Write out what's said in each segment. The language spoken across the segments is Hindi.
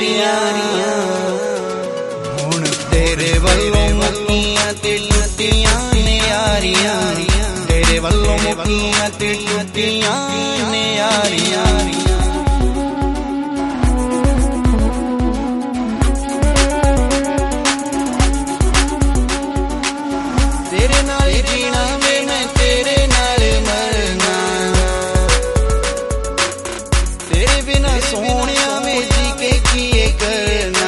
यारियां हुण तेरे वल्लों मुक्कियां ते टुटियां ने यारियां तेरे वल्लों मुक्कियां ते टुटियां ने यारियां तेरे नाल जीना वे मैं तेरे नाल मरना तेरे बिना सोहणिया में जी के किए करना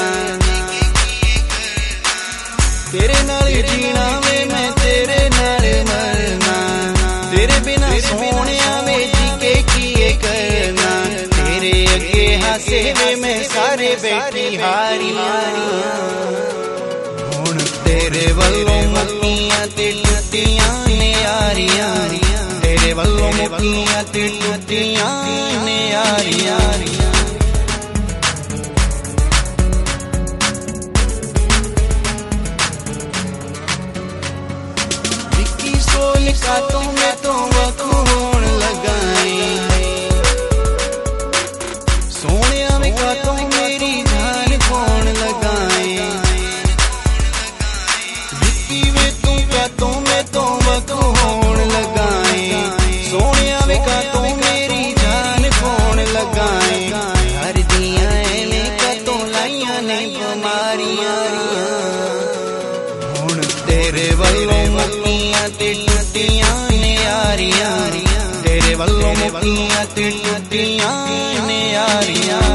तेरे नाल जीना वे मैं तेरे नाल मरना तेरे बिना सोहणिया में जी के किए करना तेरे अगे हासे वे मैं सारे बैठी हारियां हुण तेरे वल्लों मुक्कियां ते टुटियां ने यारियां तेरे वल्लों मुक्कियां ते टुटियां ने यारियां विक्की सोल का तो मैं तो वकू होण लगा सोहणिया में का तो मेरी जान खोण लगा होण लगाए सोहणिया वे का तो मेरी जान खोण लगाए हर दियां ने का तो लाइयां ने बीमारियां हुण तेरे वल्लों मुक्कियां ते टुटियां ने यारियां तेरे वल्लों मुक्कियां ते टुटियां ने यारियां।